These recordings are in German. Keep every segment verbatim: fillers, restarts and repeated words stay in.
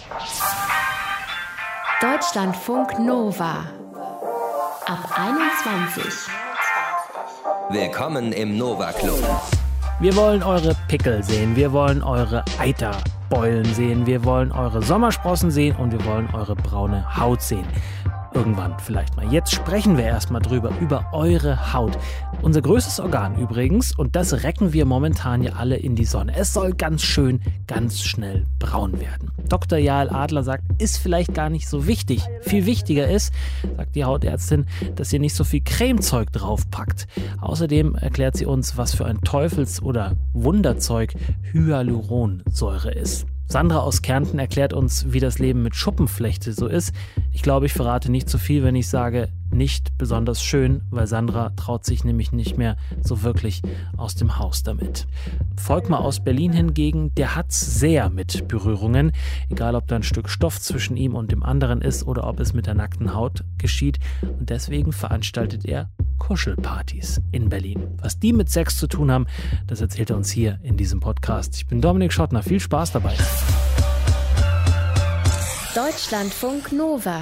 Deutschlandfunk Nova ab einundzwanzig. Willkommen im Nova Club. Wir wollen eure Pickel sehen, wir wollen eure Eiterbeulen sehen, wir wollen eure Sommersprossen sehen und wir wollen eure braune Haut sehen. Irgendwann vielleicht mal. Jetzt sprechen wir erstmal drüber, über eure Haut. Unser größtes Organ übrigens, und das recken wir momentan ja alle in die Sonne. Es soll ganz schön, ganz schnell braun werden. Doktor Jael Adler sagt, ist vielleicht gar nicht so wichtig. Viel wichtiger ist, sagt die Hautärztin, dass ihr nicht so viel Cremezeug draufpackt. Außerdem erklärt sie uns, was für ein Teufels- oder Wunderzeug Hyaluronsäure ist. Sandra aus Kärnten erklärt uns, wie das Leben mit Schuppenflechte so ist. Ich glaube, ich verrate nicht zu viel, wenn ich sage, nicht besonders schön, weil Sandra traut sich nämlich nicht mehr so wirklich aus dem Haus damit. Volkmar aus Berlin hingegen, der hat's sehr mit Berührungen. Egal, ob da ein Stück Stoff zwischen ihm und dem anderen ist oder ob es mit der nackten Haut geschieht. Und deswegen veranstaltet er Kuschelpartys in Berlin. Was die mit Sex zu tun haben, das erzählt er uns hier in diesem Podcast. Ich bin Dominik Schottner. Viel Spaß dabei. Deutschlandfunk Nova.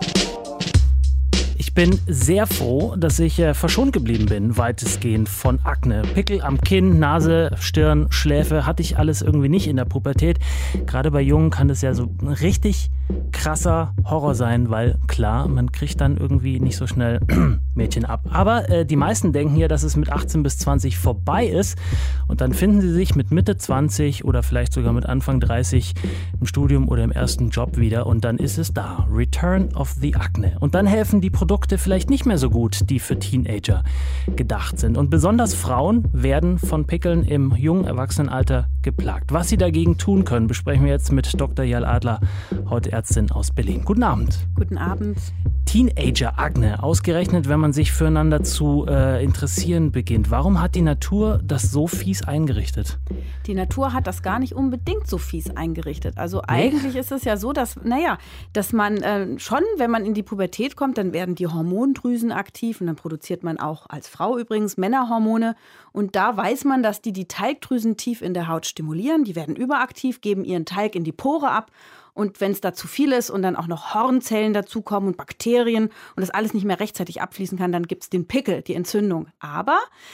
Ich bin sehr froh, dass ich äh, verschont geblieben bin, weitestgehend von Akne. Pickel am Kinn, Nase, Stirn, Schläfe hatte ich alles irgendwie nicht in der Pubertät. Gerade bei Jungen kann das ja so ein richtig krasser Horror sein, weil klar, man kriegt dann irgendwie nicht so schnell Mädchen ab. Aber äh, die meisten denken ja, dass es mit achtzehn bis zwanzig vorbei ist und dann finden sie sich mit Mitte zwanzig oder vielleicht sogar mit Anfang dreißig im Studium oder im ersten Job wieder und dann ist es da. Return of the Acne. Und dann helfen die Produkte vielleicht nicht mehr so gut, die für Teenager gedacht sind. Und besonders Frauen werden von Pickeln im jungen Erwachsenenalter geplagt. Was sie dagegen tun können, besprechen wir jetzt mit Doktor Jael Adler, Hautärztin aus Berlin. Guten Abend. Guten Abend. Teenager-Akne, ausgerechnet, wenn man sich füreinander zu äh, interessieren beginnt. Warum hat die Natur das so fies eingerichtet? Die Natur hat das gar nicht unbedingt so fies eingerichtet. Also eigentlich ist es ja so, dass, naja, dass man äh, schon, wenn man in die Pubertät kommt, dann werden die Hormondrüsen aktiv und dann produziert man auch als Frau übrigens Männerhormone. Und da weiß man, dass die die Talgdrüsen tief in der Haut stimulieren. Die werden überaktiv, geben ihren Talg in die Pore ab. Und wenn es da zu viel ist und dann auch noch Hornzellen dazukommen und Bakterien und das alles nicht mehr rechtzeitig abfließen kann, dann gibt es den Pickel, die Entzündung. Aber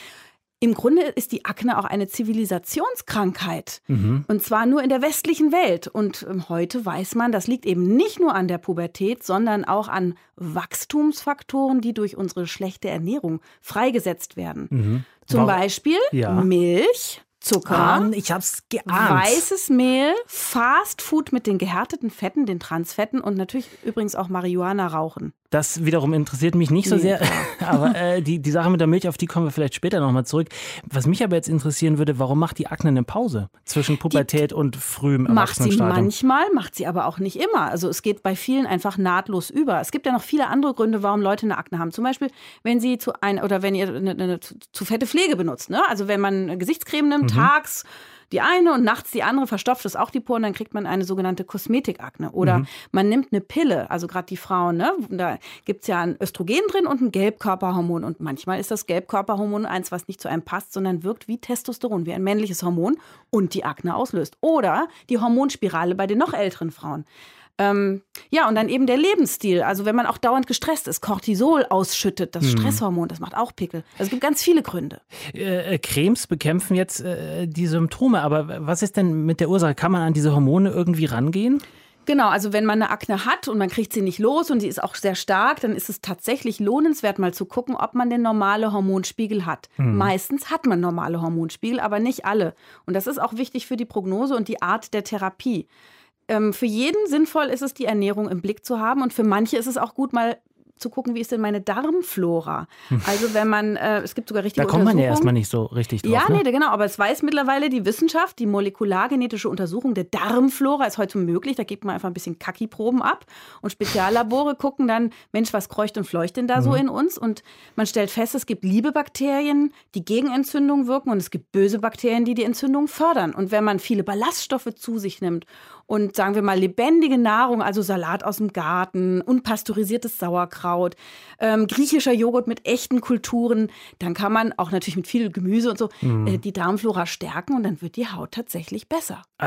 im Grunde ist die Akne auch eine Zivilisationskrankheit. Mhm. Und zwar nur in der westlichen Welt. Und heute weiß man, das liegt eben nicht nur an der Pubertät, sondern auch an Wachstumsfaktoren, die durch unsere schlechte Ernährung freigesetzt werden. Mhm. Zum Warum? Beispiel ja. Milch, Zucker, ah, ich hab's geahnt. Weißes Mehl, Fast Food mit den gehärteten Fetten, den Transfetten und natürlich übrigens auch Marihuana rauchen. Das wiederum interessiert mich nicht so nee, sehr, aber äh, die, die Sache mit der Milch, auf die kommen wir vielleicht später nochmal zurück. Was mich aber jetzt interessieren würde, warum macht die Akne eine Pause zwischen Pubertät die und frühem Erwachsenenstadium? Macht sie manchmal, macht sie aber auch nicht immer. Also es geht bei vielen einfach nahtlos über. Es gibt ja noch viele andere Gründe, warum Leute eine Akne haben. Zum Beispiel, wenn sie zu ein oder wenn ihr eine, eine zu, zu fette Pflege benutzt. Ne? Also wenn man eine Gesichtscreme nimmt, mhm. tags die eine und nachts die andere, verstopft das auch die Poren, dann kriegt man eine sogenannte Kosmetikakne. Oder mhm. man nimmt eine Pille, also gerade die Frauen, ne? Da gibt es ja ein Östrogen drin und ein Gelbkörperhormon. Und manchmal ist das Gelbkörperhormon eins, was nicht zu einem passt, sondern wirkt wie Testosteron, wie ein männliches Hormon und die Akne auslöst. Oder die Hormonspirale bei den noch älteren Frauen. Ähm, ja, und dann eben der Lebensstil. Also wenn man auch dauernd gestresst ist, Cortisol ausschüttet, das hm. Stresshormon, das macht auch Pickel. Also es gibt ganz viele Gründe. Äh, Cremes bekämpfen jetzt äh, die Symptome, aber was ist denn mit der Ursache? Kann man an diese Hormone irgendwie rangehen? Genau, also wenn man eine Akne hat und man kriegt sie nicht los und sie ist auch sehr stark, dann ist es tatsächlich lohnenswert, mal zu gucken, ob man den normalen Hormonspiegel hat. Hm. Meistens hat man normale Hormonspiegel, aber nicht alle. Und das ist auch wichtig für die Prognose und die Art der Therapie. Ähm, für jeden sinnvoll ist es, die Ernährung im Blick zu haben und für manche ist es auch gut, mal zu gucken, wie ist denn meine Darmflora. Also wenn man, äh, es gibt sogar richtige Untersuchungen. Da kommt man ja erstmal Untersuchungen. nicht so richtig drauf. Ja, ne? nee, genau, aber es weiß mittlerweile die Wissenschaft, die molekulargenetische Untersuchung der Darmflora ist heute möglich. Da gibt man einfach ein bisschen Kaki-Proben ab und Speziallabore gucken dann, Mensch, was kreucht und fleucht denn da mhm. so in uns? Und man stellt fest, es gibt liebe Bakterien, die gegen Entzündung wirken und es gibt böse Bakterien, die die Entzündung fördern. Und wenn man viele Ballaststoffe zu sich nimmt und sagen wir mal lebendige Nahrung, also Salat aus dem Garten, unpasteurisiertes Sauerkraut, ähm, griechischer Joghurt mit echten Kulturen, dann kann man auch natürlich mit viel Gemüse und so mhm. äh, die Darmflora stärken und dann wird die Haut tatsächlich besser. Also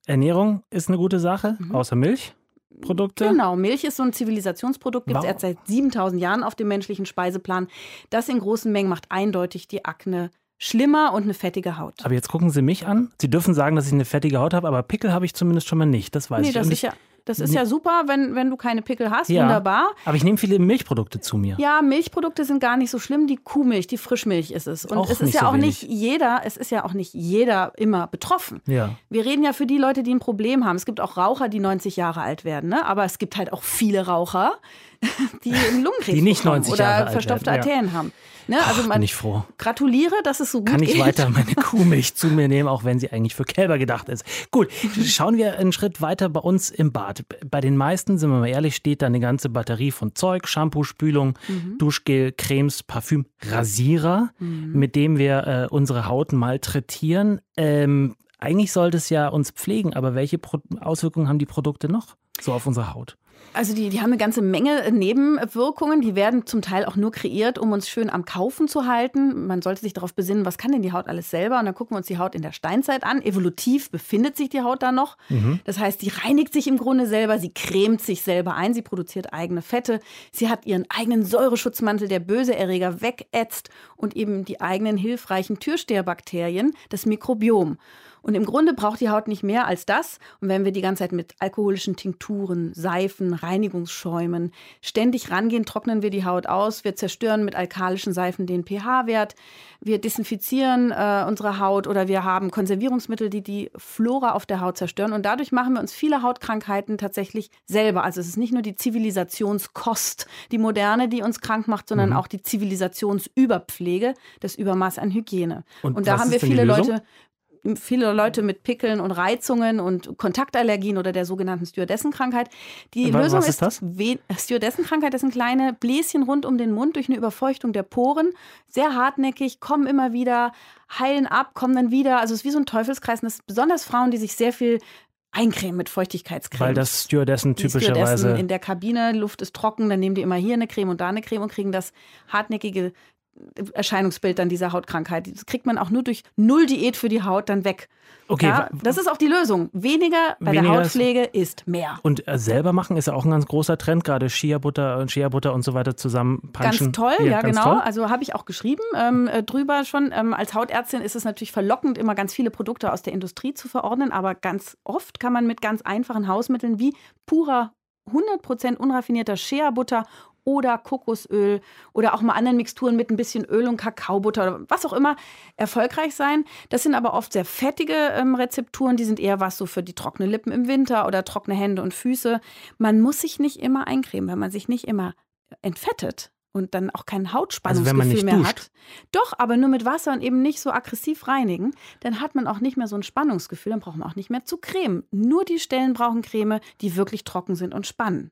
Ernährung ist eine gute Sache, mhm. außer Milchprodukte. Genau, Milch ist so ein Zivilisationsprodukt, gibt es erst seit siebentausend Jahren auf dem menschlichen Speiseplan. Das in großen Mengen macht eindeutig die Akne schlimmer und eine fettige Haut. Aber jetzt gucken Sie mich an. Sie dürfen sagen, dass ich eine fettige Haut habe, aber Pickel habe ich zumindest schon mal nicht. Das weiß nee, ich. Das und ist ich, ja Das ist ja super, wenn, wenn du keine Pickel hast, ja, wunderbar. Aber ich nehme viele Milchprodukte zu mir. Ja, Milchprodukte sind gar nicht so schlimm. Die Kuhmilch, die Frischmilch ist es. Und auch es ist nicht ja so auch wenig. nicht jeder, es ist ja auch nicht jeder immer betroffen. Ja. Wir reden ja für die Leute, die ein Problem haben. Es gibt auch Raucher, die neunzig Jahre alt werden, ne? Aber es gibt halt auch viele Raucher, die einen Lungenkrebs die nicht neunzig oder Jahre alt verstopfte werden, Arterien ja. haben. Ne? Also Ach, man bin ich froh. Gratuliere, dass es so gut Kann ich geht. weiter meine Kuhmilch zu mir nehmen, auch wenn sie eigentlich für Kälber gedacht ist. Gut, schauen wir einen Schritt weiter bei uns im Bad. Bei den meisten, sind wir mal ehrlich, steht da eine ganze Batterie von Zeug, Shampoo, Spülung, mhm. Duschgel, Cremes, Parfüm, Rasierer, mhm. mit dem wir äh, unsere Haut malträtieren. Ähm, eigentlich sollte es ja uns pflegen, aber welche Pro- Auswirkungen haben die Produkte noch so auf unsere Haut? Also die, die haben eine ganze Menge Nebenwirkungen. Die werden zum Teil auch nur kreiert, um uns schön am Kaufen zu halten. Man sollte sich darauf besinnen, was kann denn die Haut alles selber? Und dann gucken wir uns die Haut in der Steinzeit an. Evolutiv befindet sich die Haut da noch. Mhm. Das heißt, sie reinigt sich im Grunde selber, sie cremt sich selber ein, sie produziert eigene Fette. Sie hat ihren eigenen Säureschutzmantel, der böse Erreger wegätzt und eben die eigenen hilfreichen Türsteherbakterien, das Mikrobiom. Und im Grunde braucht die Haut nicht mehr als das. Und wenn wir die ganze Zeit mit alkoholischen Tinkturen, Seifen, Reinigungsschäumen ständig rangehen, trocknen wir die Haut aus. Wir zerstören mit alkalischen Seifen den pH-Wert. Wir desinfizieren äh, unsere Haut oder wir haben Konservierungsmittel, die die Flora auf der Haut zerstören. Und dadurch machen wir uns viele Hautkrankheiten tatsächlich selber. Also es ist nicht nur die Zivilisationskost, die moderne, die uns krank macht, sondern mhm. auch die Zivilisationsüberpflege, das Übermaß an Hygiene. Und, Und da haben wir viele Leute... Viele Leute mit Pickeln und Reizungen und Kontaktallergien oder der sogenannten Stewardessenkrankheit. Die Was Lösung ist ist, das? We- Stewardessenkrankheit, das sind kleine Bläschen rund um den Mund durch eine Überfeuchtung der Poren. Sehr hartnäckig, kommen immer wieder, heilen ab, kommen dann wieder. Also es ist wie so ein Teufelskreis. Und das sind besonders Frauen, die sich sehr viel eincremen mit Feuchtigkeitscreme. Weil das Stewardessen die typischerweise... Stewardessen in der Kabine, Luft ist trocken, dann nehmen die immer hier eine Creme und da eine Creme und kriegen das hartnäckige Erscheinungsbild dann dieser Hautkrankheit. Das kriegt man auch nur durch Null Diät für die Haut dann weg. Okay, ja, das ist auch die Lösung. Weniger bei Weniger der Hautpflege ist mehr. Und äh, selber machen ist ja auch ein ganz großer Trend, gerade Shea-Butter und Shea-Butter und so weiter zusammenpanschen. Ganz toll, ja, ja ganz genau. Toll. Also habe ich auch geschrieben ähm, drüber schon. Ähm, als Hautärztin ist es natürlich verlockend, immer ganz viele Produkte aus der Industrie zu verordnen, aber ganz oft kann man mit ganz einfachen Hausmitteln wie purer hundert Prozent unraffinierter Shea-Butter oder Kokosöl oder auch mal anderen Mixturen mit ein bisschen Öl und Kakaobutter oder was auch immer erfolgreich sein. Das sind aber oft sehr fettige ähm, Rezepturen, die sind eher was so für die trockenen Lippen im Winter oder trockene Hände und Füße. Man muss sich nicht immer eincremen, wenn man sich nicht immer entfettet und dann auch kein Hautspannungsgefühl also wenn man nicht mehr duscht. hat. Doch, aber nur mit Wasser und eben nicht so aggressiv reinigen. Dann hat man auch nicht mehr so ein Spannungsgefühl, dann braucht man auch nicht mehr zu cremen. Nur die Stellen brauchen Creme, die wirklich trocken sind und spannen.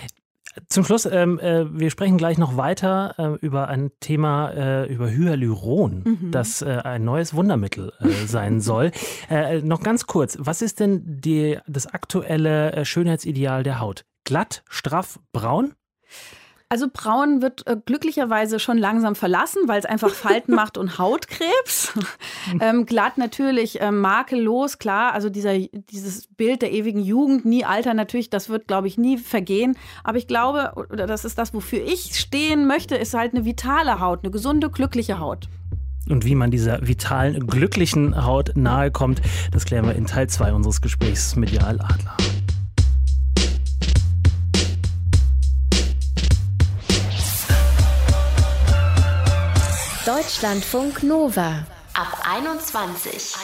Zum Schluss, ähm, äh, wir sprechen gleich noch weiter äh, über ein Thema, äh, über Hyaluron, mhm. das äh, ein neues Wundermittel äh, sein soll. Äh, noch ganz kurz, was ist denn die, das aktuelle äh, Schönheitsideal der Haut? Glatt, straff, braun? Also braun wird äh, glücklicherweise schon langsam verlassen, weil es einfach Falten macht und Hautkrebs. ähm, glatt natürlich, äh, makellos, klar. Also dieser, dieses Bild der ewigen Jugend, nie Alter, natürlich, das wird, glaube ich, nie vergehen. Aber ich glaube, oder das ist das, wofür ich stehen möchte, ist halt eine vitale Haut, eine gesunde, glückliche Haut. Und wie man dieser vitalen, glücklichen Haut nahe kommt, das klären wir in Teil zwei unseres Gesprächs mit Jael Adler. Deutschlandfunk Nova ab einundzwanzig.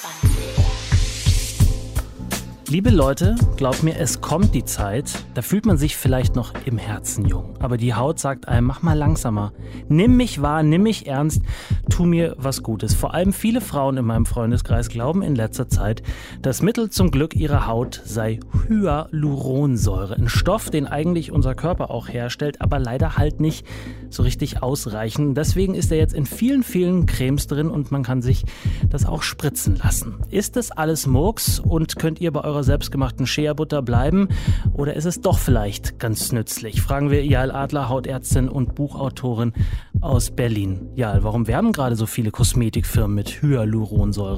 Liebe Leute, glaubt mir, es kommt die Zeit, da fühlt man sich vielleicht noch im Herzen jung. Aber die Haut sagt einem, mach mal langsamer. Nimm mich wahr, nimm mich ernst, tu mir was Gutes. Vor allem viele Frauen in meinem Freundeskreis glauben in letzter Zeit, das Mittel zum Glück ihrer Haut sei Hyaluronsäure. Ein Stoff, den eigentlich unser Körper auch herstellt, aber leider halt nicht so richtig ausreichend. Deswegen ist er jetzt in vielen, vielen Cremes drin und man kann sich das auch spritzen lassen. Ist das alles Murks und könnt ihr bei eurer selbstgemachten Shea-Butter bleiben? Oder ist es doch vielleicht ganz nützlich? Fragen wir Jael Adler, Hautärztin und Buchautorin aus Berlin. Jael, warum werben gerade so viele Kosmetikfirmen mit Hyaluronsäure?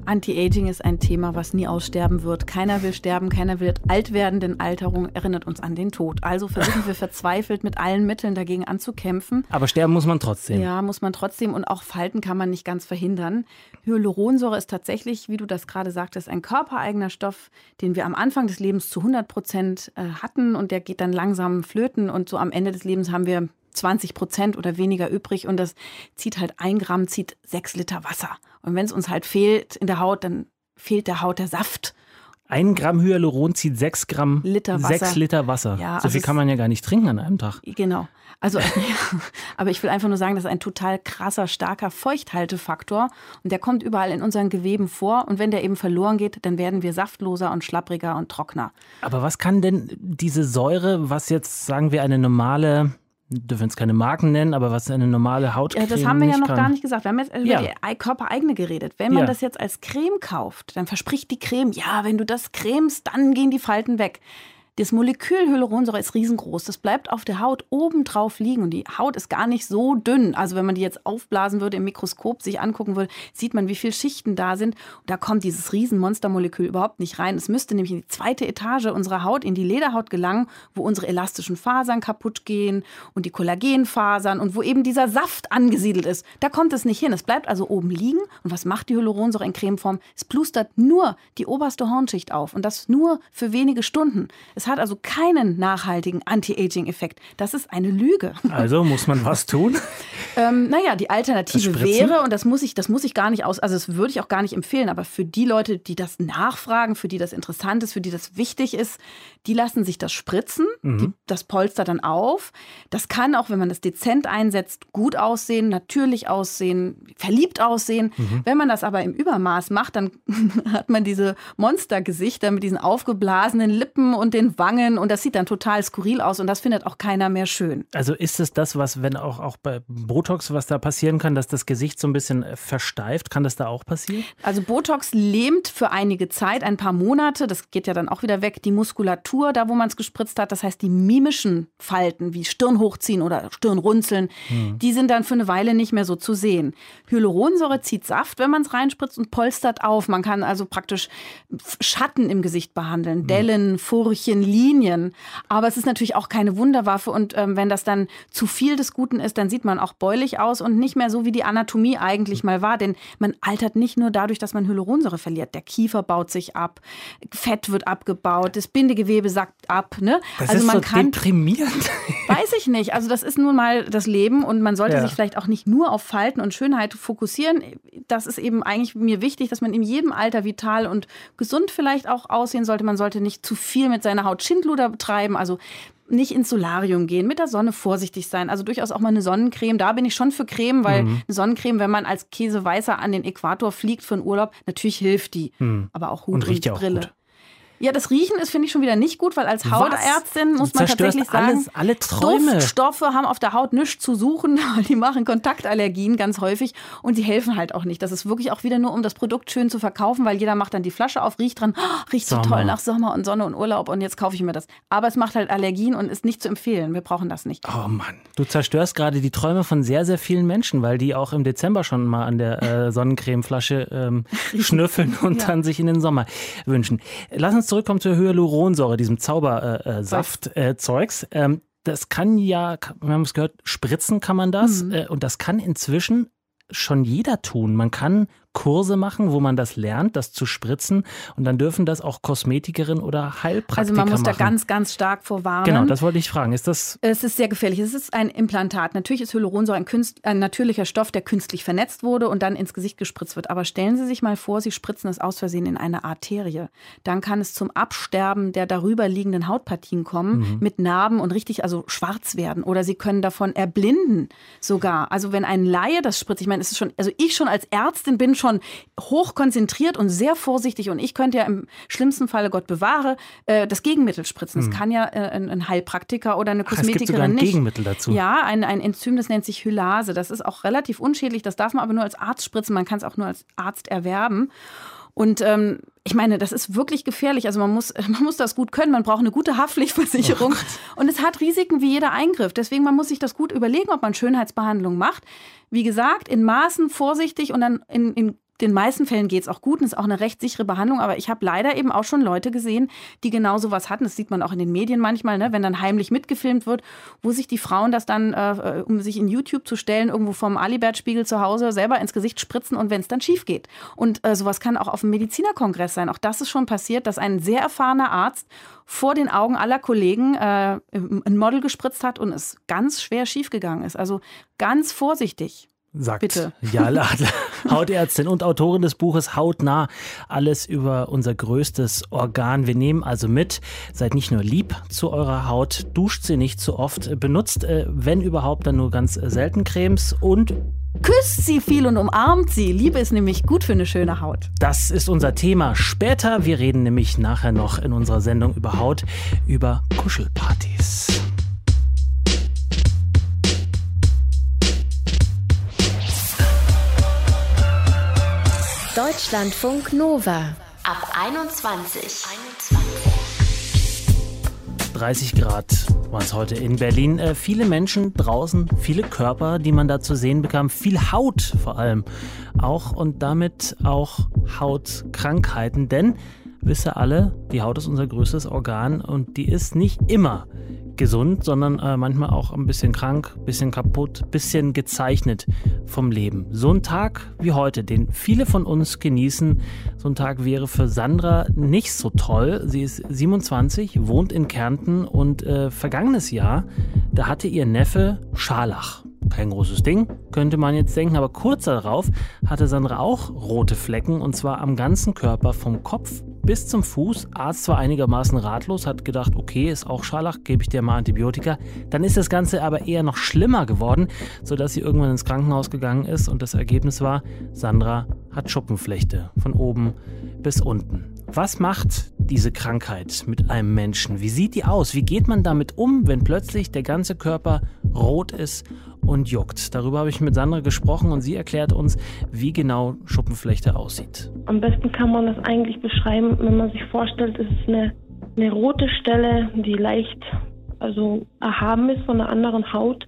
Anti-Aging ist ein Thema, was nie aussterben wird. Keiner will sterben, keiner will alt werden, denn Alterung erinnert uns an den Tod. Also versuchen wir verzweifelt mit allen Mitteln dagegen anzukämpfen. Aber sterben muss man trotzdem. Ja, muss man trotzdem und auch Falten kann man nicht ganz verhindern. Hyaluronsäure ist tatsächlich, wie du das gerade sagtest, ein körpereigener Stoff, den wir am Anfang des Lebens zu hundert Prozent hatten und der geht dann langsam flöten und so am Ende des Lebens haben wir zwanzig Prozent oder weniger übrig und das zieht halt ein Gramm, zieht sechs Liter Wasser. Und wenn es uns halt fehlt in der Haut, dann fehlt der Haut der Saft. Ein Gramm Hyaluron zieht sechs Gramm, Liter Wasser. sechs Liter Wasser. Ja, so also viel kann man ja gar nicht trinken an einem Tag. Genau. Also, ja. Aber ich will einfach nur sagen, das ist ein total krasser, starker Feuchthaltefaktor. Und der kommt überall in unseren Geweben vor. Und wenn der eben verloren geht, dann werden wir saftloser und schlappriger und trockener. Aber was kann denn diese Säure, was jetzt, sagen wir, eine normale... Wir dürfen es keine Marken nennen, aber was eine normale Hautcreme ja, das haben wir ja noch kann. gar nicht gesagt. Wir haben jetzt über ja. die körpereigene geredet. Wenn man ja. das jetzt als Creme kauft, dann verspricht die Creme, ja, wenn du das cremst, dann gehen die Falten weg. Das Molekül Hyaluronsäure ist riesengroß. Das bleibt auf der Haut oben drauf liegen. Und die Haut ist gar nicht so dünn. Also wenn man die jetzt aufblasen würde, im Mikroskop sich angucken würde, sieht man, wie viele Schichten da sind. Und da kommt dieses Riesenmonstermolekül überhaupt nicht rein. Es müsste nämlich in die zweite Etage unserer Haut, in die Lederhaut gelangen, wo unsere elastischen Fasern kaputt gehen und die Kollagenfasern und wo eben dieser Saft angesiedelt ist. Da kommt es nicht hin. Es bleibt also oben liegen. Und was macht die Hyaluronsäure in Cremeform? Es plustert nur die oberste Hornschicht auf. Und das nur für wenige Stunden. Es hat also keinen nachhaltigen Anti-Aging-Effekt. Das ist eine Lüge. Also muss man was tun? ähm, naja, die Alternative wäre, und das muss ich, das muss ich gar nicht aus, also das würde ich auch gar nicht empfehlen, aber für die Leute, die das nachfragen, für die das interessant ist, für die das wichtig ist, die lassen sich das spritzen, mhm. die, das polstert dann auf. Das kann auch, wenn man das dezent einsetzt, gut aussehen, natürlich aussehen, verliebt aussehen. Mhm. Wenn man das aber im Übermaß macht, dann hat man diese Monstergesichter mit diesen aufgeblasenen Lippen und den Wangen und das sieht dann total skurril aus und das findet auch keiner mehr schön. Also ist es das, was, wenn auch, auch bei Botox, was da passieren kann, dass das Gesicht so ein bisschen versteift? Kann das da auch passieren? Also Botox lähmt für einige Zeit, ein paar Monate, das geht ja dann auch wieder weg, die Muskulatur, da wo man es gespritzt hat, das heißt die mimischen Falten, wie Stirn hochziehen oder Stirn runzeln, hm. die sind dann für eine Weile nicht mehr so zu sehen. Hyaluronsäure zieht Saft, wenn man es reinspritzt und polstert auf. Man kann also praktisch Schatten im Gesicht behandeln, hm. Dellen, Furchen, Linien. Aber es ist natürlich auch keine Wunderwaffe und ähm, wenn das dann zu viel des Guten ist, dann sieht man auch bäulich aus und nicht mehr so, wie die Anatomie eigentlich mal war. Denn man altert nicht nur dadurch, dass man Hyaluronsäure verliert. Der Kiefer baut sich ab, Fett wird abgebaut, das Bindegewebe sackt ab. Ne? Das also ist man so kann, deprimierend. Weiß ich nicht. Also das ist nun mal das Leben und man sollte ja. sich vielleicht auch nicht nur auf Falten und Schönheit fokussieren. Das ist eben eigentlich mir wichtig, dass man in jedem Alter vital und gesund vielleicht auch aussehen sollte. Man sollte nicht zu viel mit seiner Haut Schindluder betreiben, also nicht ins Solarium gehen, mit der Sonne vorsichtig sein, also durchaus auch mal eine Sonnencreme. Da bin ich schon für Creme, weil mhm. eine Sonnencreme, wenn man als Käseweißer an den Äquator fliegt für einen Urlaub, natürlich hilft die. Mhm. Aber auch Hut und, und, und Brille. Gut. Ja, das Riechen ist, finde ich, schon wieder nicht gut, weil als Hautärztin muss man tatsächlich sagen, alles, alle Träume. Duftstoffe haben auf der Haut nichts zu suchen, weil die machen Kontaktallergien ganz häufig und die helfen halt auch nicht. Das ist wirklich auch wieder nur, um das Produkt schön zu verkaufen, weil jeder macht dann die Flasche auf, riecht dran, oh, riecht so toll nach Sommer und Sonne und Urlaub und jetzt kaufe ich mir das. Aber es macht halt Allergien und ist nicht zu empfehlen. Wir brauchen das nicht. Oh Mann, du zerstörst gerade die Träume von sehr, sehr vielen Menschen, weil die auch im Dezember schon mal an der äh, Sonnencremeflasche ähm, schnüffeln und ja. dann sich in den Sommer wünschen. Lass uns zurückkommen zur Hyaluronsäure. Hyaluronsäure, diesem Zaubersaft-Zeugs. Äh, ähm, das kann ja, wir haben es gehört, spritzen kann man das. Mhm. Äh, und das kann inzwischen schon jeder tun. Man kann Kurse machen, wo man das lernt, das zu spritzen. Und dann dürfen das auch Kosmetikerinnen oder Heilpraktiker Also man muss machen. da ganz, ganz stark vorwarnen. Genau, das wollte ich fragen. Ist das? Es ist sehr gefährlich. Es ist ein Implantat. Natürlich ist Hyaluronsäure ein, Künst, ein natürlicher Stoff, der künstlich vernetzt wurde und dann ins Gesicht gespritzt wird. Aber stellen Sie sich mal vor, Sie spritzen es aus Versehen in eine Arterie. Dann kann es zum Absterben der darüber liegenden Hautpartien kommen, mhm. mit Narben und richtig also schwarz werden. Oder Sie können davon erblinden sogar. Also wenn ein Laie das spritzt, ich meine, es ist schon, also ich schon als Ärztin bin schon hoch konzentriert und sehr vorsichtig und ich könnte ja im schlimmsten Falle, Gott bewahre, das Gegenmittel spritzen. Das kann ja ein Heilpraktiker oder eine Kosmetikerin nicht. Es gibt sogar ein nicht. Gegenmittel dazu. Ja, ein, ein Enzym, das nennt sich Hylase. Das ist auch relativ unschädlich, das darf man aber nur als Arzt spritzen, man kann es auch nur als Arzt erwerben. Und ähm, ich meine, das ist wirklich gefährlich. Also man muss, man muss das gut können. Man braucht eine gute Haftpflichtversicherung. Oh und es hat Risiken wie jeder Eingriff. Deswegen man muss sich das gut überlegen, ob man Schönheitsbehandlung macht. Wie gesagt, in Maßen, vorsichtig und dann in, in den meisten Fällen geht es auch gut und ist auch eine recht sichere Behandlung. Aber ich habe leider eben auch schon Leute gesehen, die genau sowas hatten. Das sieht man auch in den Medien manchmal, ne? Wenn dann heimlich mitgefilmt wird, wo sich die Frauen das dann, äh, um sich in YouTube zu stellen, irgendwo vom Alibert-Spiegel zu Hause selber ins Gesicht spritzen und wenn es dann schief geht. Und äh, sowas kann auch auf dem Medizinerkongress sein. Auch das ist schon passiert, dass ein sehr erfahrener Arzt vor den Augen aller Kollegen äh, ein Model gespritzt hat und es ganz schwer schiefgegangen ist. Also ganz vorsichtig. Sagt Bitte. Jale Adler, Hautärztin und Autorin des Buches Hautnah, alles über unser größtes Organ. Wir nehmen also mit, seid nicht nur lieb zu eurer Haut, duscht sie nicht zu oft, benutzt, äh, wenn überhaupt, dann nur ganz selten Cremes und küsst sie viel und umarmt sie. Liebe ist nämlich gut für eine schöne Haut. Das ist unser Thema später. Wir reden nämlich nachher noch in unserer Sendung über Haut, über Kuschelpartys. Deutschlandfunk Nova ab einundzwanzig. dreißig Grad war es heute in Berlin. Äh, viele Menschen draußen, viele Körper, die man da zu sehen bekam. Viel Haut vor allem auch und damit auch Hautkrankheiten. Denn, wisst ihr alle, die Haut ist unser größtes Organ und die ist nicht immer gesund, sondern äh, manchmal auch ein bisschen krank, ein bisschen kaputt, ein bisschen gezeichnet vom Leben. So ein Tag wie heute, den viele von uns genießen, so ein Tag wäre für Sandra nicht so toll. Sie ist siebenundzwanzig, wohnt in Kärnten und äh, vergangenes Jahr, da hatte ihr Neffe Scharlach. Kein großes Ding, könnte man jetzt denken, aber kurz darauf hatte Sandra auch rote Flecken und zwar am ganzen Körper, vom Kopf bis zum Fuß. Arzt war einigermaßen ratlos, hat gedacht, okay, ist auch Scharlach, gebe ich dir mal Antibiotika. Dann ist das Ganze aber eher noch schlimmer geworden, sodass sie irgendwann ins Krankenhaus gegangen ist und das Ergebnis war, Sandra hat Schuppenflechte von oben bis unten. Was macht diese Krankheit mit einem Menschen? Wie sieht die aus? Wie geht man damit um, wenn plötzlich der ganze Körper rot ist und juckt? Darüber habe ich mit Sandra gesprochen und sie erklärt uns, wie genau Schuppenflechte aussieht. Am besten kann man das eigentlich beschreiben, wenn man sich vorstellt, es ist eine, eine rote Stelle, die leicht also erhaben ist von einer anderen Haut.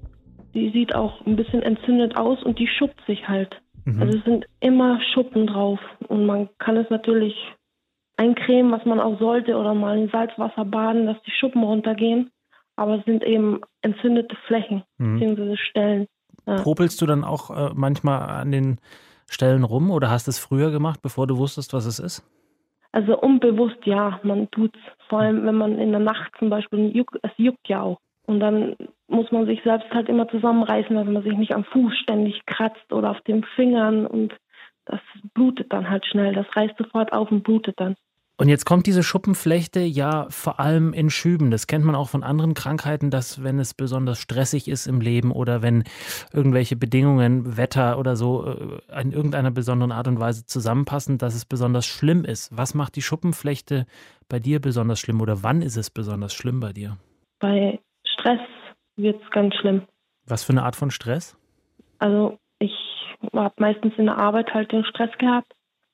Die sieht auch ein bisschen entzündet aus und die schuppt sich halt. Mhm. Also es sind immer Schuppen drauf und man kann es natürlich eincremen, was man auch sollte, oder mal in Salzwasser baden, dass die Schuppen runtergehen. Aber es sind eben entzündete Flächen, mhm. beziehungsweise Stellen. Ja. Popelst du dann auch äh, manchmal an den Stellen rum oder hast du es früher gemacht, bevor du wusstest, was es ist? Also unbewusst ja, man tut's. Vor allem, wenn man in der Nacht zum Beispiel, juckt, es juckt ja auch. Und dann muss man sich selbst halt immer zusammenreißen, dass man sich nicht am Fuß ständig kratzt oder auf den Fingern und das blutet dann halt schnell. Das reißt sofort auf und blutet dann. Und jetzt kommt diese Schuppenflechte ja vor allem in Schüben. Das kennt man auch von anderen Krankheiten, dass wenn es besonders stressig ist im Leben oder wenn irgendwelche Bedingungen, Wetter oder so in irgendeiner besonderen Art und Weise zusammenpassen, dass es besonders schlimm ist. Was macht die Schuppenflechte bei dir besonders schlimm oder wann ist es besonders schlimm bei dir? Bei Stress wird es ganz schlimm. Was für eine Art von Stress? Also ich habe meistens in der Arbeit halt den Stress gehabt.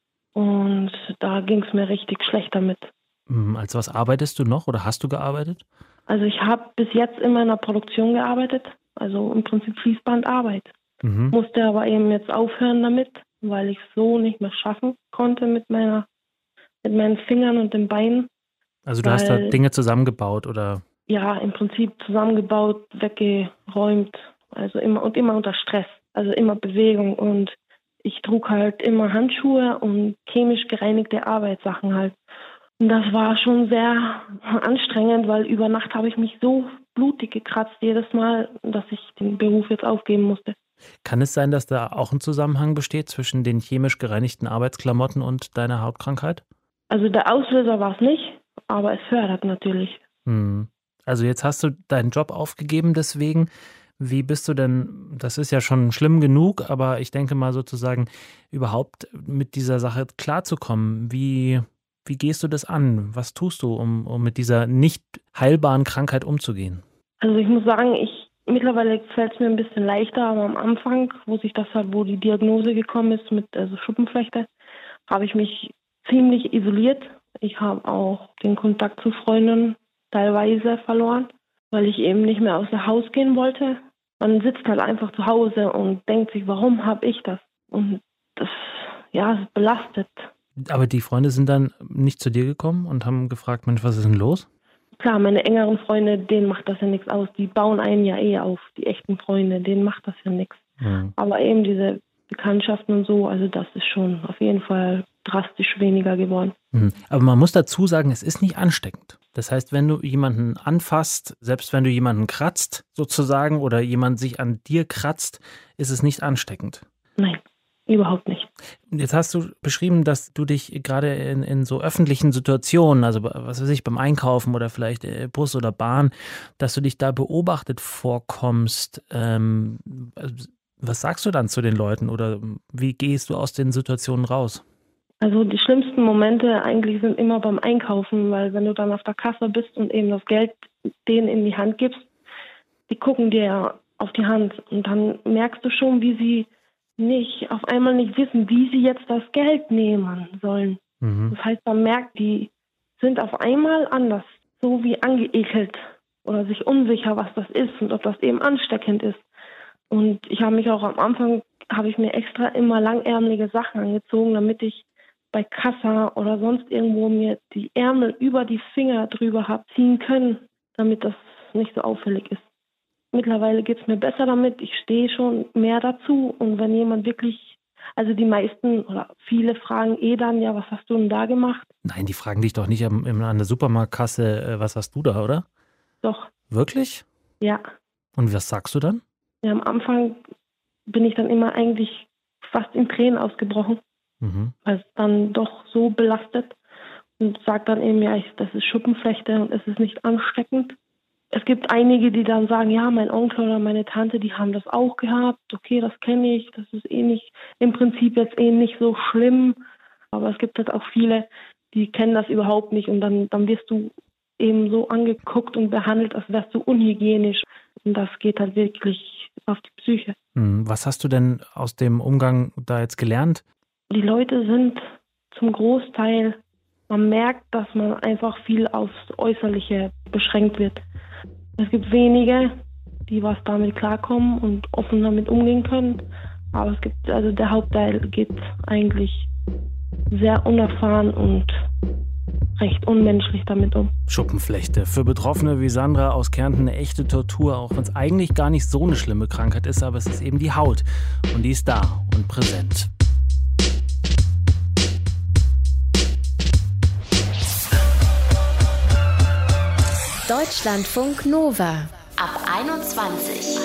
Und da ging es mir richtig schlecht damit. Als was arbeitest du noch oder hast du gearbeitet? Also ich habe bis jetzt immer in der Produktion gearbeitet, also im Prinzip Fließbandarbeit. Mhm. Musste aber eben jetzt aufhören damit, weil ich es so nicht mehr schaffen konnte mit meiner, mit meinen Fingern und den Beinen. Also du weil, hast da Dinge zusammengebaut oder? Ja, im Prinzip zusammengebaut, weggeräumt, also immer und immer unter Stress, also immer Bewegung und ich trug halt immer Handschuhe und chemisch gereinigte Arbeitssachen halt. Und das war schon sehr anstrengend, weil über Nacht habe ich mich so blutig gekratzt jedes Mal, dass ich den Beruf jetzt aufgeben musste. Kann es sein, dass da auch ein Zusammenhang besteht zwischen den chemisch gereinigten Arbeitsklamotten und deiner Hautkrankheit? Also der Auslöser war es nicht, aber es fördert natürlich. Hm. Also jetzt hast du deinen Job aufgegeben deswegen. Wie bist du denn, das ist ja schon schlimm genug, aber ich denke mal sozusagen, überhaupt mit dieser Sache klarzukommen. Wie, wie gehst du das an? Was tust du, um, um mit dieser nicht heilbaren Krankheit umzugehen? Also ich muss sagen, ich mittlerweile fällt es mir ein bisschen leichter, aber am Anfang, wo sich das halt, wo die Diagnose gekommen ist mit also Schuppenflechte, habe ich mich ziemlich isoliert. Ich habe auch den Kontakt zu Freunden teilweise verloren, weil ich eben nicht mehr aus dem Haus gehen wollte. Man sitzt halt einfach zu Hause und denkt sich, warum habe ich das? Und das, ja, es belastet. Aber die Freunde sind dann nicht zu dir gekommen und haben gefragt, Mensch, was ist denn los? Klar, meine engeren Freunde, denen macht das ja nichts aus. Die bauen einen ja eh auf, die echten Freunde, denen macht das ja nichts. Mhm. Aber eben diese Bekanntschaften und so, also das ist schon auf jeden Fall drastisch weniger geworden. Mhm. Aber man muss dazu sagen, es ist nicht ansteckend. Das heißt, wenn du jemanden anfasst, selbst wenn du jemanden kratzt sozusagen oder jemand sich an dir kratzt, ist es nicht ansteckend. Nein. Überhaupt nicht. Jetzt hast du beschrieben, dass du dich gerade in, in so öffentlichen Situationen, also was weiß ich, beim Einkaufen oder vielleicht Bus oder Bahn, dass du dich da beobachtet vorkommst. Ähm, was sagst du dann zu den Leuten oder wie gehst du aus den Situationen raus? Also die schlimmsten Momente eigentlich sind immer beim Einkaufen, weil wenn du dann auf der Kasse bist und eben das Geld denen in die Hand gibst, die gucken dir ja auf die Hand und dann merkst du schon, wie sie nicht, auf einmal nicht wissen, wie sie jetzt das Geld nehmen sollen. Mhm. Das heißt, man merkt, die sind auf einmal anders, so wie angeekelt oder sich unsicher, was das ist und ob das eben ansteckend ist. Und ich habe mich auch am Anfang, habe ich mir extra immer langärmelige Sachen angezogen, damit ich bei Kassa oder sonst irgendwo mir die Ärmel über die Finger drüber habe ziehen können, damit das nicht so auffällig ist. Mittlerweile geht es mir besser damit. Ich stehe schon mehr dazu. Und wenn jemand wirklich, also die meisten oder viele fragen eh dann, ja, was hast du denn da gemacht? Nein, die fragen dich doch nicht am, an der Supermarktkasse, was hast du da, oder? Doch. Wirklich? Ja. Und was sagst du dann? Ja, am Anfang bin ich dann immer eigentlich fast in Tränen ausgebrochen, mhm. weil es dann doch so belastet und sage dann eben, ja, ich, das ist Schuppenflechte und es ist nicht ansteckend. Es gibt einige, die dann sagen, ja, mein Onkel oder meine Tante, die haben das auch gehabt. Okay, das kenne ich, das ist eh nicht, im Prinzip jetzt eh nicht so schlimm. Aber es gibt halt auch viele, die kennen das überhaupt nicht. Und dann, dann wirst du eben so angeguckt und behandelt, als wärst du unhygienisch. Und das geht halt wirklich auf die Psyche. Was hast du denn aus dem Umgang da jetzt gelernt? Die Leute sind zum Großteil, man merkt, dass man einfach viel aufs Äußerliche beschränkt wird. Es gibt wenige, die was damit klarkommen und offen damit umgehen können. Aber es gibt, also der Hauptteil geht eigentlich sehr unerfahren und recht unmenschlich damit um. Schuppenflechte. Für Betroffene wie Sandra aus Kärnten eine echte Tortur, auch wenn es eigentlich gar nicht so eine schlimme Krankheit ist, aber es ist eben die Haut. Und die ist da und präsent. Deutschlandfunk Nova ab einundzwanzig.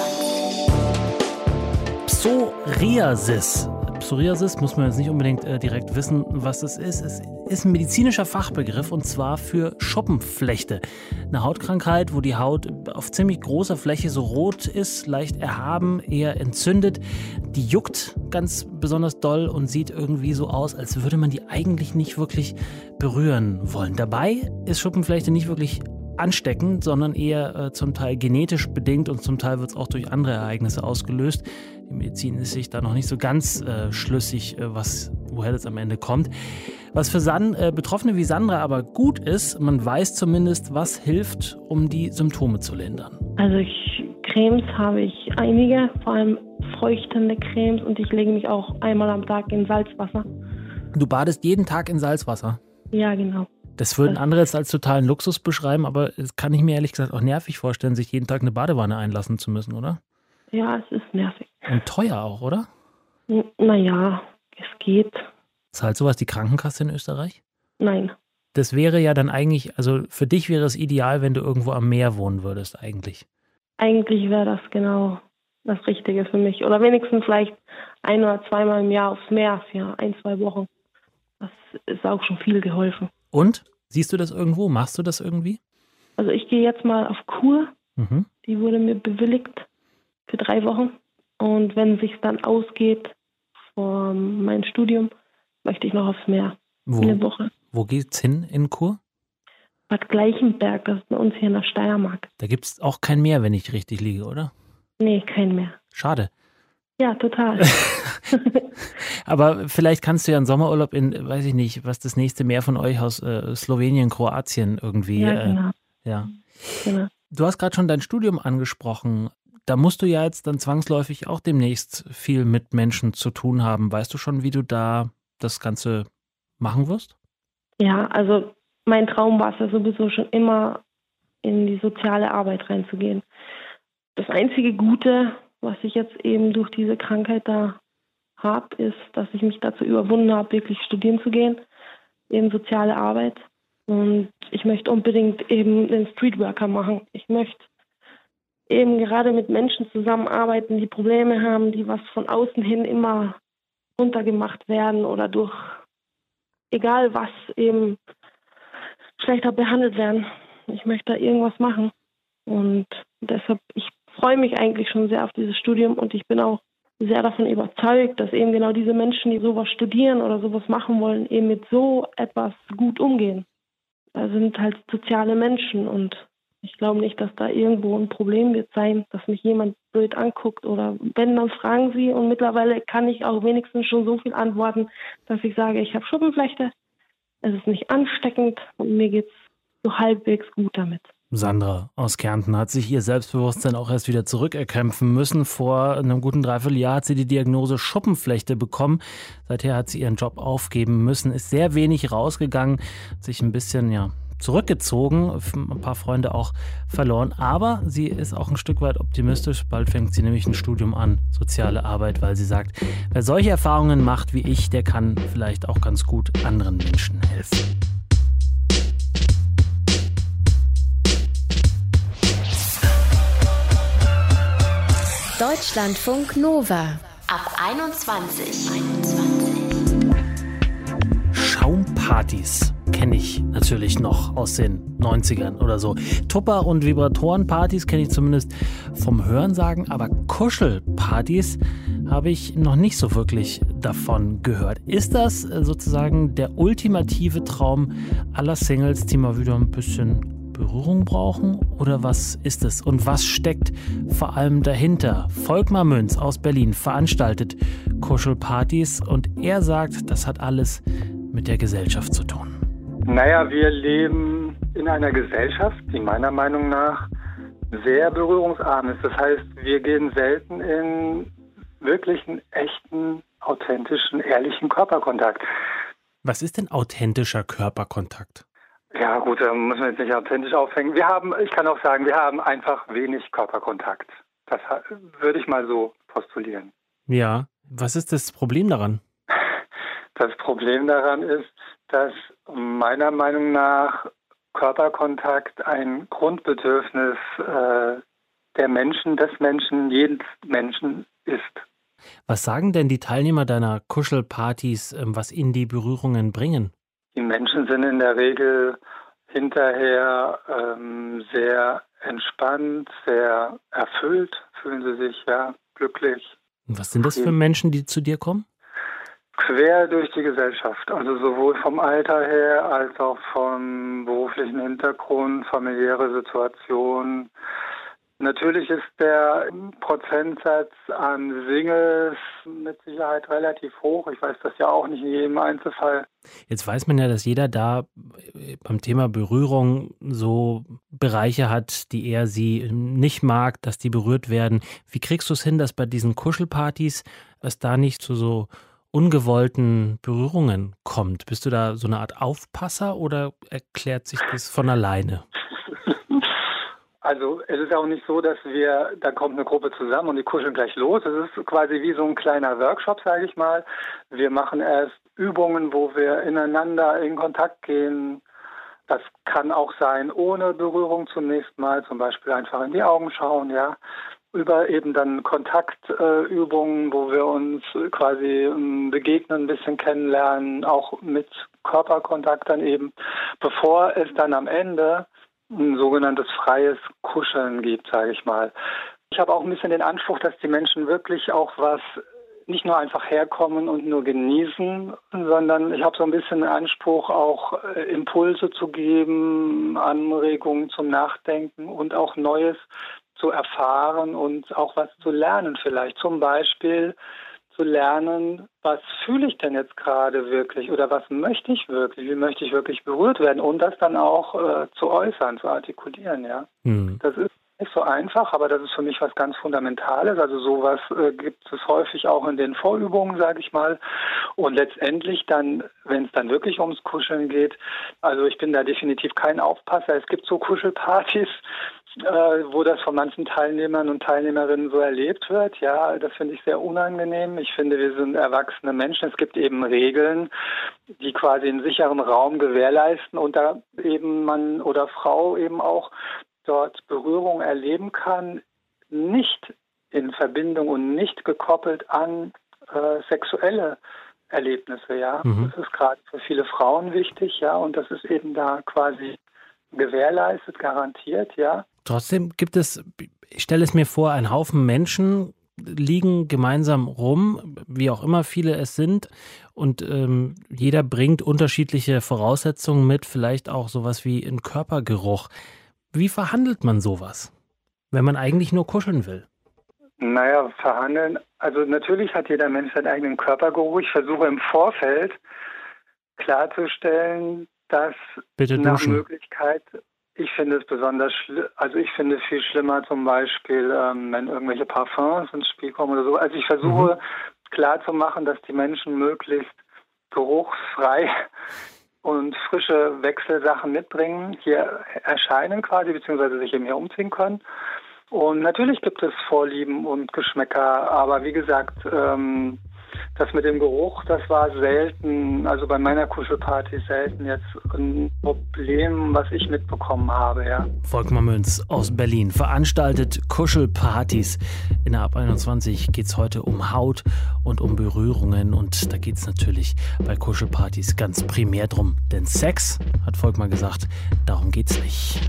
Psoriasis. Psoriasis muss man jetzt nicht unbedingt äh, direkt wissen, was das ist. Es ist ein medizinischer Fachbegriff und zwar für Schuppenflechte. Eine Hautkrankheit, wo die Haut auf ziemlich großer Fläche so rot ist, leicht erhaben, eher entzündet. Die juckt ganz besonders doll und sieht irgendwie so aus, als würde man die eigentlich nicht wirklich berühren wollen. Dabei ist Schuppenflechte nicht wirklich ansteckend, sondern eher äh, zum Teil genetisch bedingt und zum Teil wird es auch durch andere Ereignisse ausgelöst. Die Medizin ist sich da noch nicht so ganz äh, schlüssig, äh, was, woher das am Ende kommt. Was für San, äh, Betroffene wie Sandra aber gut ist, man weiß zumindest, was hilft, um die Symptome zu lindern. Also ich, Cremes habe ich einige, vor allem feuchtende Cremes und ich lege mich auch einmal am Tag in Salzwasser. Du badest jeden Tag in Salzwasser? Ja, genau. Das würden andere jetzt als totalen Luxus beschreiben, aber das kann ich mir ehrlich gesagt auch nervig vorstellen, sich jeden Tag eine Badewanne einlassen zu müssen, oder? Ja, es ist nervig. Und teuer auch, oder? N- naja, es geht. Zahlt sowas die Krankenkasse in Österreich? Nein. Das wäre ja dann eigentlich, also für dich wäre es ideal, wenn du irgendwo am Meer wohnen würdest eigentlich. Eigentlich wäre das genau das Richtige für mich. Oder wenigstens vielleicht ein- oder zweimal im Jahr aufs Meer für ein, zwei Wochen. Das ist auch schon viel geholfen. Und? Siehst du das irgendwo? Machst du das irgendwie? Also ich gehe jetzt mal auf Kur. Mhm. Die wurde mir bewilligt für drei Wochen. Und wenn es sich dann ausgeht vor meinem Studium, möchte ich noch aufs Meer. Wo, eine Woche. Wo geht's hin in Kur? Bad Gleichenberg, das ist bei uns hier in der Steiermark. Da gibt es auch kein Meer, wenn ich richtig liege, oder? Nee, kein Meer. Schade. Ja, total. Aber vielleicht kannst du ja einen Sommerurlaub in, weiß ich nicht, was das nächste Meer von euch aus äh, Slowenien, Kroatien irgendwie. Ja, genau. Äh, ja. Genau. Du hast gerade schon dein Studium angesprochen. Da musst du ja jetzt dann zwangsläufig auch demnächst viel mit Menschen zu tun haben. Weißt du schon, wie du da das Ganze machen wirst? Ja, also mein Traum war es ja sowieso schon immer, in die soziale Arbeit reinzugehen. Das einzige Gute, was ich jetzt eben durch diese Krankheit da habe, ist, dass ich mich dazu überwunden habe, wirklich studieren zu gehen, eben soziale Arbeit. Und ich möchte unbedingt eben den Streetworker machen. Ich möchte eben gerade mit Menschen zusammenarbeiten, die Probleme haben, die was von außen hin immer runtergemacht werden oder durch egal was eben schlechter behandelt werden. Ich möchte da irgendwas machen. Und deshalb, ich freue mich eigentlich schon sehr auf dieses Studium und ich bin auch sehr davon überzeugt, dass eben genau diese Menschen, die sowas studieren oder sowas machen wollen, eben mit so etwas gut umgehen. Das sind halt soziale Menschen und ich glaube nicht, dass da irgendwo ein Problem wird sein, dass mich jemand blöd anguckt oder wenn, dann fragen sie und mittlerweile kann ich auch wenigstens schon so viel antworten, dass ich sage, ich habe Schuppenflechte, es ist nicht ansteckend und mir geht's so halbwegs gut damit. Sandra aus Kärnten hat sich ihr Selbstbewusstsein auch erst wieder zurückerkämpfen müssen. Vor einem guten Dreivierteljahr hat sie die Diagnose Schuppenflechte bekommen. Seither hat sie ihren Job aufgeben müssen, ist sehr wenig rausgegangen, hat sich ein bisschen, ja, zurückgezogen, ein paar Freunde auch verloren, aber sie ist auch ein Stück weit optimistisch. Bald fängt sie nämlich ein Studium an, soziale Arbeit, weil sie sagt, wer solche Erfahrungen macht wie ich, der kann vielleicht auch ganz gut anderen Menschen helfen. Deutschlandfunk Nova ab einundzwanzig. Schaumpartys kenne ich natürlich noch aus den neunzigern oder so. Tupper- und Vibratorenpartys kenne ich zumindest vom Hörensagen, aber Kuschelpartys habe ich noch nicht so wirklich davon gehört. Ist das sozusagen der ultimative Traum aller Singles, die mal wieder ein bisschen Berührung brauchen? Oder was ist es? Und was steckt vor allem dahinter? Volkmar Münz aus Berlin veranstaltet Kuschelpartys und er sagt, das hat alles mit der Gesellschaft zu tun. Naja, wir leben in einer Gesellschaft, die meiner Meinung nach sehr berührungsarm ist. Das heißt, wir gehen selten in wirklichen, echten, authentischen, ehrlichen Körperkontakt. Was ist denn authentischer Körperkontakt? Ja gut, da müssen wir jetzt nicht authentisch aufhängen. Wir haben, ich kann auch sagen, wir haben einfach wenig Körperkontakt. Das würde ich mal so postulieren. Ja, was ist das Problem daran? Das Problem daran ist, dass meiner Meinung nach Körperkontakt ein Grundbedürfnis äh, der Menschen, des Menschen, jedes Menschen ist. Was sagen denn die Teilnehmer deiner Kuschelpartys, was ihnen die Berührungen bringen? Die Menschen sind in der Regel hinterher ähm, sehr entspannt, sehr erfüllt, fühlen sie sich ja glücklich. Und was sind das für Menschen, die zu dir kommen? Quer durch die Gesellschaft, also sowohl vom Alter her als auch vom beruflichen Hintergrund, familiäre Situation. Natürlich ist der Prozentsatz an Singles mit Sicherheit relativ hoch. Ich weiß das ja auch nicht in jedem Einzelfall. Jetzt weiß man ja, dass jeder da beim Thema Berührung so Bereiche hat, die er sie nicht mag, dass die berührt werden. Wie kriegst du es hin, dass bei diesen Kuschelpartys es da nicht zu so ungewollten Berührungen kommt? Bist du da so eine Art Aufpasser oder erklärt sich das von alleine? Also es ist auch nicht so, dass wir, da kommt eine Gruppe zusammen und die kuscheln gleich los. Es ist quasi wie so ein kleiner Workshop, sage ich mal. Wir machen erst Übungen, wo wir ineinander in Kontakt gehen. Das kann auch sein ohne Berührung zunächst mal, zum Beispiel einfach in die Augen schauen, ja. Über eben dann Kontaktübungen, äh, wo wir uns quasi ähm, begegnen, ein bisschen kennenlernen, auch mit Körperkontakt dann eben, bevor es dann am Ende ein sogenanntes freies Kuscheln gibt, sage ich mal. Ich habe auch ein bisschen den Anspruch, dass die Menschen wirklich auch was nicht nur einfach herkommen und nur genießen, sondern ich habe so ein bisschen den Anspruch, auch äh, Impulse zu geben, Anregungen zum Nachdenken und auch Neues zu erfahren und auch was zu lernen vielleicht. Zum Beispiel zu lernen, was fühle ich denn jetzt gerade wirklich oder was möchte ich wirklich, wie möchte ich wirklich berührt werden und das dann auch äh, zu äußern, zu artikulieren, ja. Mhm. Das ist Nicht so einfach, aber das ist für mich was ganz Fundamentales. Also sowas äh, gibt es häufig auch in den Vorübungen, sage ich mal. Und letztendlich dann, wenn es dann wirklich ums Kuscheln geht, also ich bin da definitiv kein Aufpasser. Es gibt so Kuschelpartys, äh, wo das von manchen Teilnehmern und Teilnehmerinnen so erlebt wird. Ja, das finde ich sehr unangenehm. Ich finde, wir sind erwachsene Menschen. Es gibt eben Regeln, die quasi einen sicheren Raum gewährleisten und da eben Mann oder Frau eben auch dort Berührung erleben kann, nicht in Verbindung und nicht gekoppelt an äh, sexuelle Erlebnisse, ja. Mhm. Das ist gerade für viele Frauen wichtig, ja, und das ist eben da quasi gewährleistet, garantiert, ja. Trotzdem gibt es, ich stelle es mir vor, ein Haufen Menschen liegen gemeinsam rum, wie auch immer viele es sind, und ähm, jeder bringt unterschiedliche Voraussetzungen mit, vielleicht auch sowas wie einen Körpergeruch. Wie verhandelt man sowas, wenn man eigentlich nur kuscheln will? Naja, verhandeln, also natürlich hat jeder Mensch seinen eigenen Körpergeruch. Ich versuche im Vorfeld klarzustellen, dass Bitte nach duschen. Möglichkeit, ich finde es besonders schlimm, also ich finde es viel schlimmer zum Beispiel, ähm, wenn irgendwelche Parfums ins Spiel kommen oder so. Also ich versuche mhm. klarzumachen, dass die Menschen möglichst geruchsfrei und frische Wechselsachen mitbringen, hier erscheinen quasi, beziehungsweise sich eben hier umziehen können. Und natürlich gibt es Vorlieben und Geschmäcker, aber wie gesagt, ähm, das mit dem Geruch, das war selten, also bei meiner Kuschelparty selten jetzt ein Problem, was ich mitbekommen habe, ja. Volkmar Münz aus Berlin veranstaltet Kuschelpartys. In der Ab einundzwanzig geht es heute um Haut und um Berührungen und da geht es natürlich bei Kuschelpartys ganz primär drum. Denn Sex, hat Volkmar gesagt, darum geht's nicht.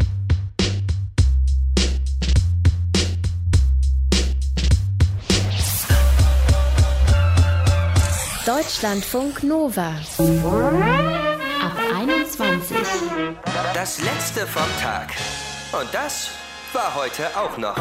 Deutschlandfunk Nova. Ab einundzwanzig. Das letzte vom Tag. Und das war heute auch noch.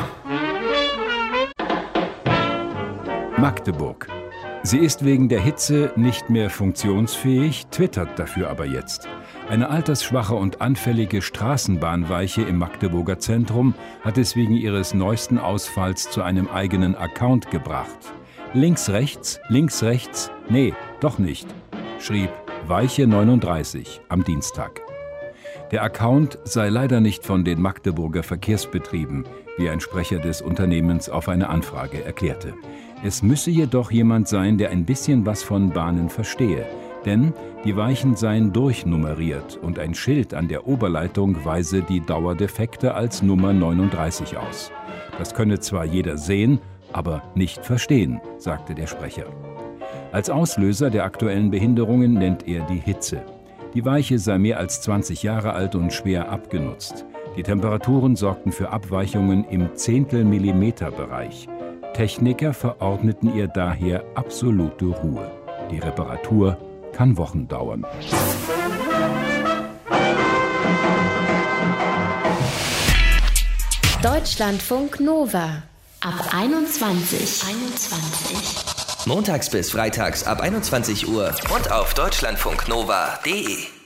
Magdeburg. Sie ist wegen der Hitze nicht mehr funktionsfähig, twittert dafür aber jetzt. Eine altersschwache und anfällige Straßenbahnweiche im Magdeburger Zentrum hat es wegen ihres neuesten Ausfalls zu einem eigenen Account gebracht. Links, rechts, links, rechts, nee, doch nicht, schrieb Weiche neununddreißig am Dienstag. Der Account sei leider nicht von den Magdeburger Verkehrsbetrieben, wie ein Sprecher des Unternehmens auf eine Anfrage erklärte. Es müsse jedoch jemand sein, der ein bisschen was von Bahnen verstehe, denn die Weichen seien durchnummeriert und ein Schild an der Oberleitung weise die Dauerdefekte als Nummer neununddreißig aus. Das könne zwar jeder sehen, aber nicht verstehen, sagte der Sprecher. Als Auslöser der aktuellen Behinderungen nennt er die Hitze. Die Weiche sei mehr als zwanzig Jahre alt und schwer abgenutzt. Die Temperaturen sorgten für Abweichungen im Zehntelmillimeter-Bereich. Techniker verordneten ihr daher absolute Ruhe. Die Reparatur kann Wochen dauern. Deutschlandfunk Nova. Ab einundzwanzig. einundzwanzig. Montags bis freitags ab einundzwanzig Uhr und auf deutschlandfunknova punkt de.